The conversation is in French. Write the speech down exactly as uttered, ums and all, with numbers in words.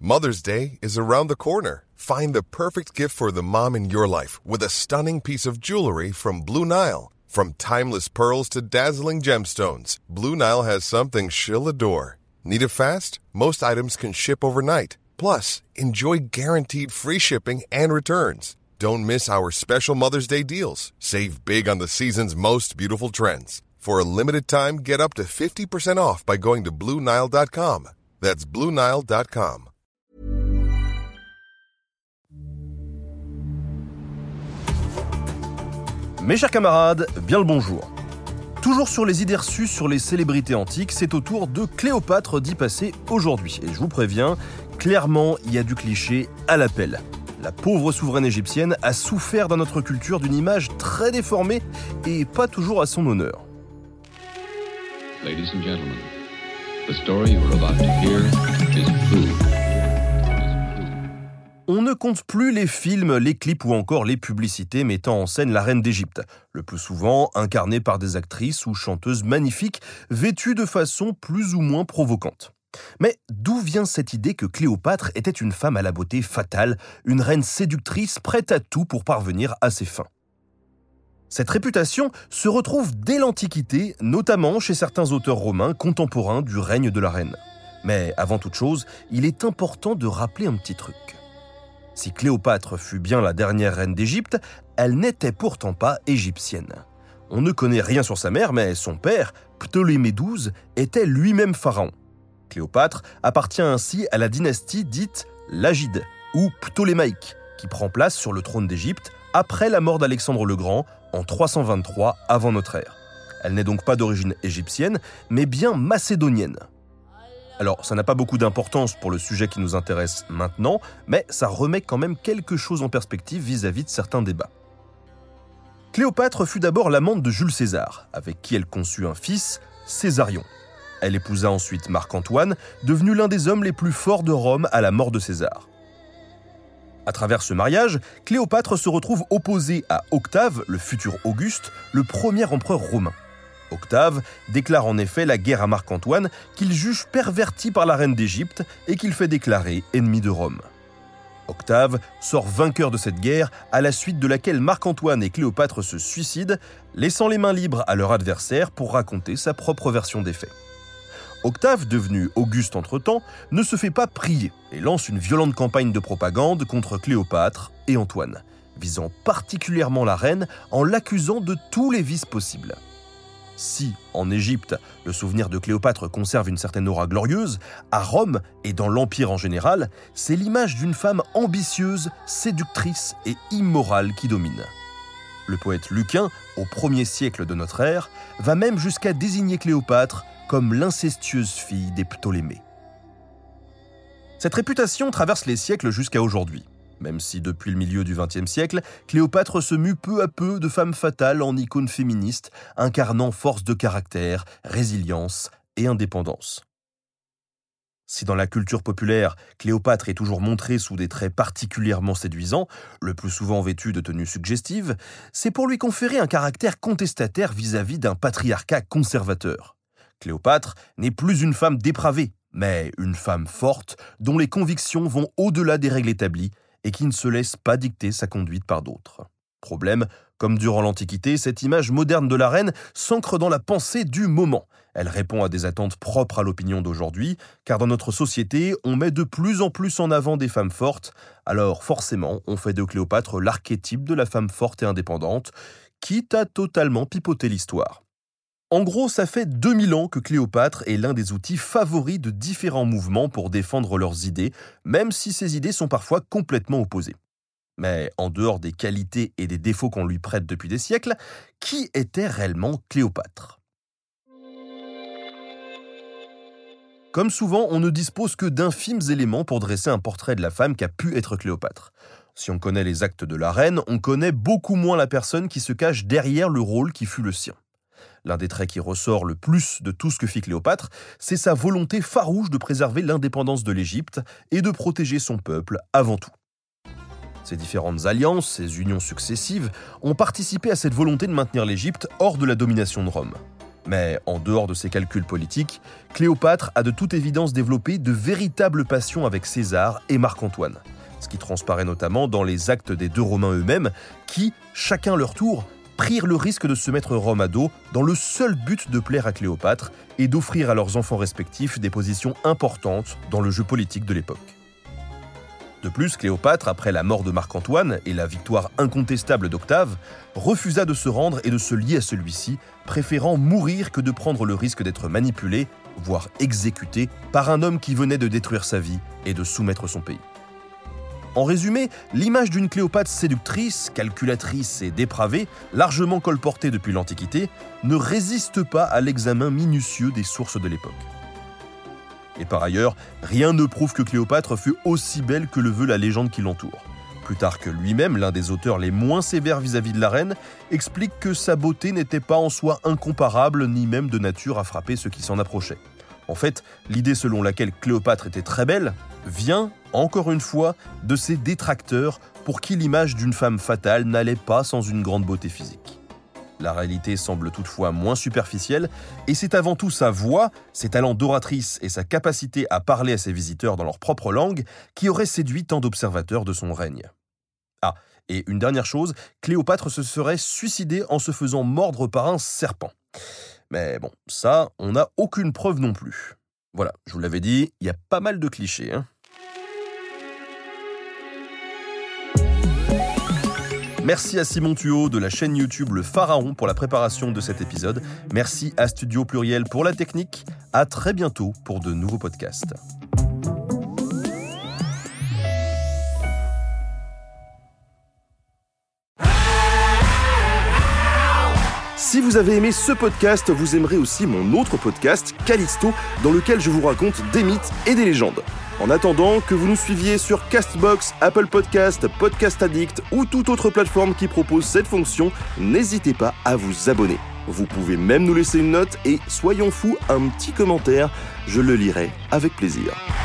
Mother's Day is around the corner. Find the perfect gift for the mom in your life with a stunning piece of jewelry from Blue Nile. From timeless pearls to dazzling gemstones, Blue Nile has something she'll adore. Need it fast? Most items can ship overnight. Plus, enjoy guaranteed free shipping and returns. Don't miss our special Mother's Day deals. Save big on the season's most beautiful trends. For a limited time, get up to fifty percent off by going to Blue Nile dot com. That's Blue Nile dot com. Mes chers camarades, bien le bonjour. Toujours sur les idées reçues sur les célébrités antiques, c'est au tour de Cléopâtre d'y passer aujourd'hui. Et je vous préviens, clairement, il y a du cliché à l'appel. La pauvre souveraine égyptienne a souffert dans notre culture d'une image très déformée et pas toujours à son honneur. Ladies and gentlemen, the story you're about to hear is true. On ne compte plus les films, les clips ou encore les publicités mettant en scène la reine d'Égypte, le plus souvent incarnée par des actrices ou chanteuses magnifiques, vêtues de façon plus ou moins provocante. Mais d'où vient cette idée que Cléopâtre était une femme à la beauté fatale, une reine séductrice prête à tout pour parvenir à ses fins ? Cette réputation se retrouve dès l'Antiquité, notamment chez certains auteurs romains contemporains du règne de la reine. Mais avant toute chose, il est important de rappeler un petit truc. Si Cléopâtre fut bien la dernière reine d'Égypte, elle n'était pourtant pas égyptienne. On ne connaît rien sur sa mère, mais son père, Ptolémée douze, était lui-même pharaon. Cléopâtre appartient ainsi à la dynastie dite Lagide ou Ptolémaïque, qui prend place sur le trône d'Égypte après la mort d'Alexandre le Grand en trois cent vingt-trois avant notre ère. Elle n'est donc pas d'origine égyptienne, mais bien macédonienne. Alors, ça n'a pas beaucoup d'importance pour le sujet qui nous intéresse maintenant, mais ça remet quand même quelque chose en perspective vis-à-vis de certains débats. Cléopâtre fut d'abord l'amante de Jules César, avec qui elle conçut un fils, Césarion. Elle épousa ensuite Marc-Antoine, devenu l'un des hommes les plus forts de Rome à la mort de César. À travers ce mariage, Cléopâtre se retrouve opposée à Octave, le futur Auguste, le premier empereur romain. Octave déclare en effet la guerre à Marc-Antoine, qu'il juge perverti par la reine d'Égypte et qu'il fait déclarer ennemi de Rome. Octave sort vainqueur de cette guerre, à la suite de laquelle Marc-Antoine et Cléopâtre se suicident, laissant les mains libres à leur adversaire pour raconter sa propre version des faits. Octave, devenu Auguste entre-temps, ne se fait pas prier et lance une violente campagne de propagande contre Cléopâtre et Antoine, visant particulièrement la reine en l'accusant de tous les vices possibles. Si, en Égypte, le souvenir de Cléopâtre conserve une certaine aura glorieuse, à Rome et dans l'Empire en général, c'est l'image d'une femme ambitieuse, séductrice et immorale qui domine. Le poète Lucain, au premier siècle de notre ère, va même jusqu'à désigner Cléopâtre comme l'incestueuse fille des Ptolémées. Cette réputation traverse les siècles jusqu'à aujourd'hui. Même si depuis le milieu du vingtième siècle, Cléopâtre se mue peu à peu de femme fatale en icône féministe, incarnant force de caractère, résilience et indépendance. Si dans la culture populaire, Cléopâtre est toujours montrée sous des traits particulièrement séduisants, le plus souvent vêtue de tenues suggestives, c'est pour lui conférer un caractère contestataire vis-à-vis d'un patriarcat conservateur. Cléopâtre n'est plus une femme dépravée, mais une femme forte dont les convictions vont au-delà des règles établies et qui ne se laisse pas dicter sa conduite par d'autres. Problème, comme durant l'Antiquité, cette image moderne de la reine s'ancre dans la pensée du moment. Elle répond à des attentes propres à l'opinion d'aujourd'hui, car dans notre société, on met de plus en plus en avant des femmes fortes, alors forcément, on fait de Cléopâtre l'archétype de la femme forte et indépendante, quitte à totalement pipoter l'histoire. En gros, ça fait deux mille ans que Cléopâtre est l'un des outils favoris de différents mouvements pour défendre leurs idées, même si ces idées sont parfois complètement opposées. Mais en dehors des qualités et des défauts qu'on lui prête depuis des siècles, qui était réellement Cléopâtre ? Comme souvent, on ne dispose que d'infimes éléments pour dresser un portrait de la femme qu'a pu être Cléopâtre. Si on connaît les actes de la reine, on connaît beaucoup moins la personne qui se cache derrière le rôle qui fut le sien. L'un des traits qui ressort le plus de tout ce que fit Cléopâtre, c'est sa volonté farouche de préserver l'indépendance de l'Égypte et de protéger son peuple avant tout. Ces différentes alliances, ces unions successives, ont participé à cette volonté de maintenir l'Égypte hors de la domination de Rome. Mais en dehors de ses calculs politiques, Cléopâtre a de toute évidence développé de véritables passions avec César et Marc-Antoine. Ce qui transparaît notamment dans les actes des deux Romains eux-mêmes, qui, chacun leur tour, prirent le risque de se mettre Rome à dos dans le seul but de plaire à Cléopâtre et d'offrir à leurs enfants respectifs des positions importantes dans le jeu politique de l'époque. De plus, Cléopâtre, après la mort de Marc-Antoine et la victoire incontestable d'Octave, refusa de se rendre et de se lier à celui-ci, préférant mourir que de prendre le risque d'être manipulé, voire exécuté, par un homme qui venait de détruire sa vie et de soumettre son pays. En résumé, l'image d'une Cléopâtre séductrice, calculatrice et dépravée, largement colportée depuis l'Antiquité, ne résiste pas à l'examen minutieux des sources de l'époque. Et par ailleurs, rien ne prouve que Cléopâtre fut aussi belle que le veut la légende qui l'entoure. Plutarque lui-même, l'un des auteurs les moins sévères vis-à-vis de la reine, explique que sa beauté n'était pas en soi incomparable, ni même de nature à frapper ceux qui s'en approchaient. En fait, l'idée selon laquelle Cléopâtre était très belle vient, encore une fois, de ses détracteurs pour qui l'image d'une femme fatale n'allait pas sans une grande beauté physique. La réalité semble toutefois moins superficielle, et c'est avant tout sa voix, ses talents d'oratrice et sa capacité à parler à ses visiteurs dans leur propre langue qui auraient séduit tant d'observateurs de son règne. Ah, et une dernière chose, Cléopâtre se serait suicidée en se faisant mordre par un serpent. Mais bon, ça, on n'a aucune preuve non plus. Voilà, je vous l'avais dit, il y a pas mal de clichés, hein. Merci à Simon Thuot de la chaîne YouTube Le Pharaon pour la préparation de cet épisode. Merci à Studio Pluriel pour la technique. À très bientôt pour de nouveaux podcasts. Si vous avez aimé ce podcast, vous aimerez aussi mon autre podcast, Callisto, dans lequel je vous raconte des mythes et des légendes. En attendant que vous nous suiviez sur Castbox, Apple Podcast, Podcast Addict ou toute autre plateforme qui propose cette fonction, n'hésitez pas à vous abonner. Vous pouvez même nous laisser une note et, soyons fous, un petit commentaire, je le lirai avec plaisir.